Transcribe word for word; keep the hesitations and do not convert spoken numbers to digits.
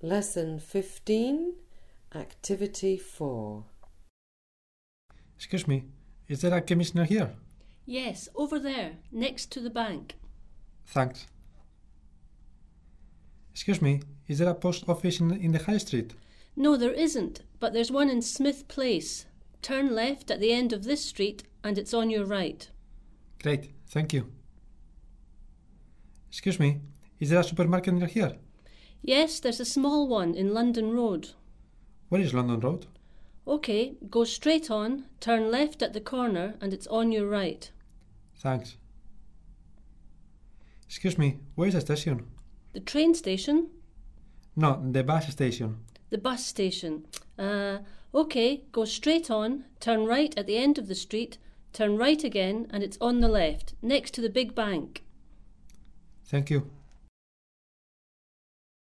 Lesson fifteen, Activity four. Excuse me, is there a chemist near here? Yes, over there, next to the bank. Thanks. Excuse me, is there a post office in, in the high street? No, there isn't, but there's one in Smith Place. Turn left at the end of this street and it's on your right. Great, thank you. Excuse me, is there a supermarket near here? Yes, there's a small one in London Road. Where is London Road? OK, go straight on, turn left at the corner and it's on your right. Thanks. Excuse me, where is the station? The train station? No, the bus station. The bus station. Uh, OK, go straight on, turn right at the end of the street, turn right again and it's on the left, next to the big bank. Thank you.